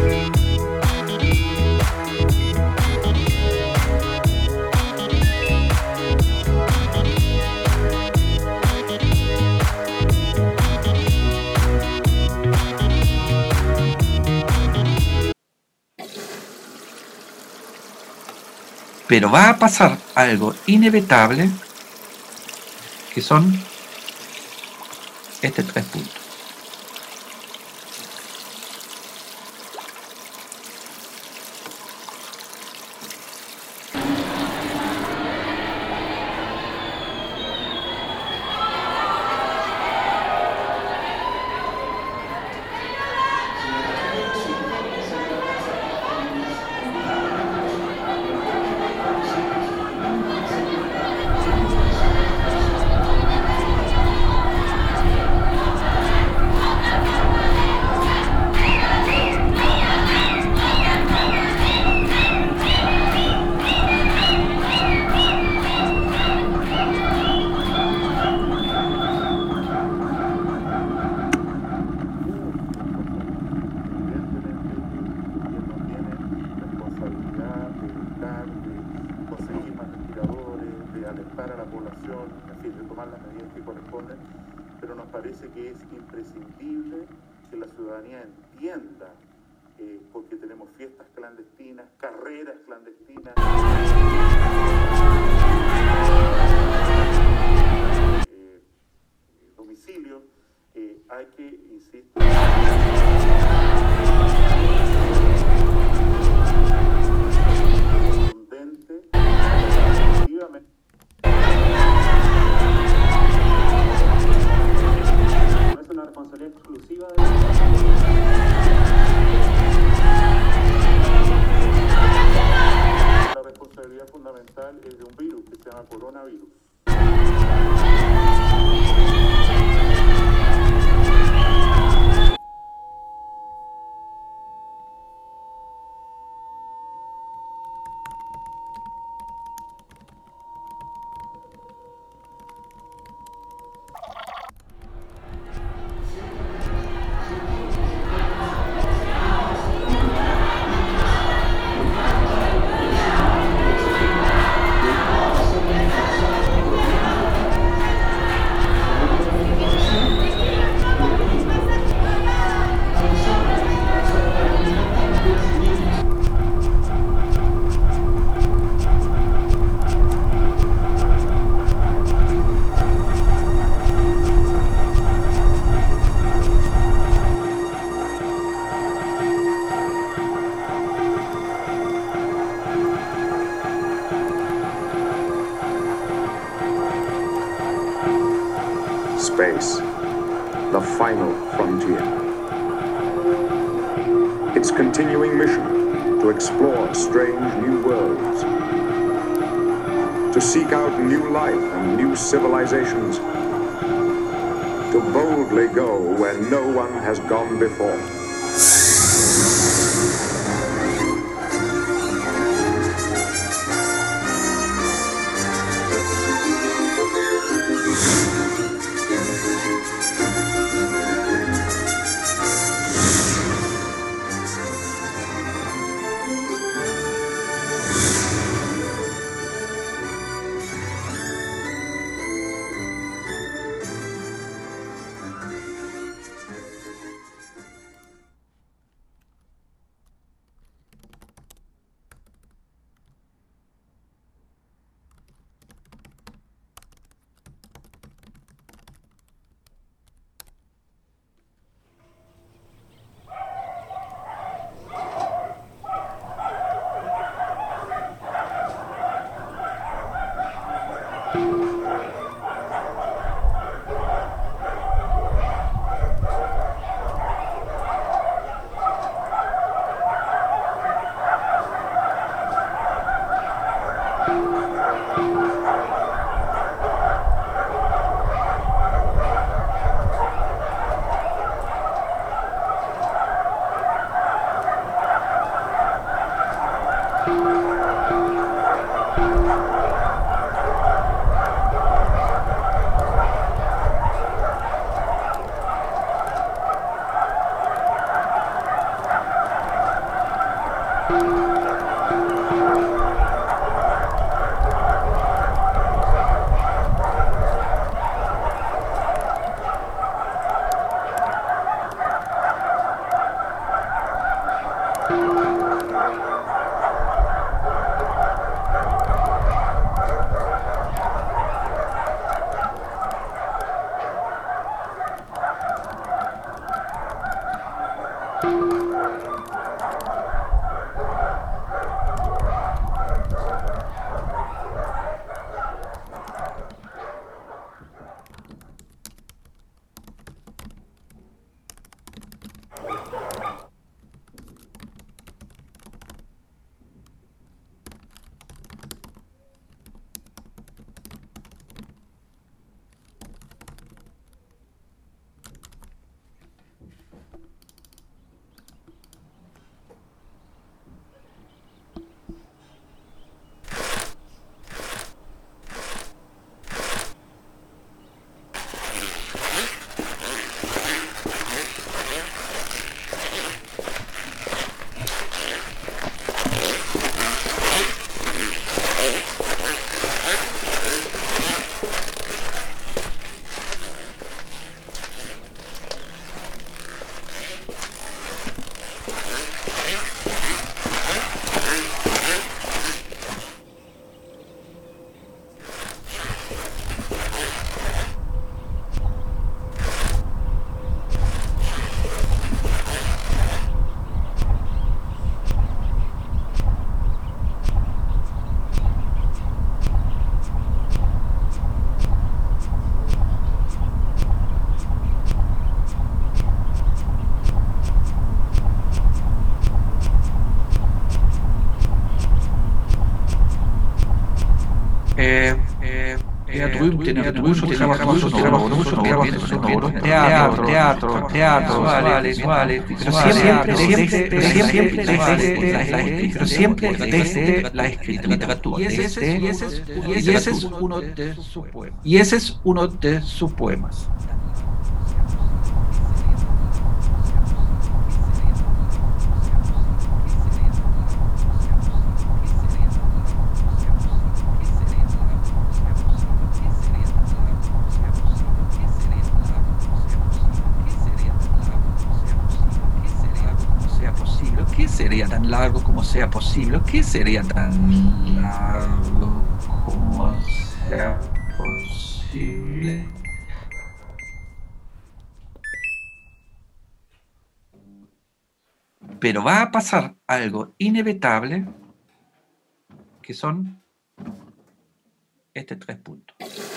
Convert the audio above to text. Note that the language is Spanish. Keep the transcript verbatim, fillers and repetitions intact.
Pero va a pasar algo inevitable, que son estos tres puntos. Space, the final frontier. Its continuing mission to explore strange new worlds, to seek out new life and new civilizations, to boldly go where no one has gone before. Eh, eh, ja drüben den Arduino, den Arduino, teatro, teatro, teatro, visuales, visuales, pero siempre, siempre, pero siempre, pero siempre desde la literatura, y ese es uno de sus poemas, y ese es uno de sus poemas. ¿Qué sería tan largo como sea posible? ¿Qué sería tan largo como sea posible? Pero va a pasar algo inevitable, que son estos tres puntos.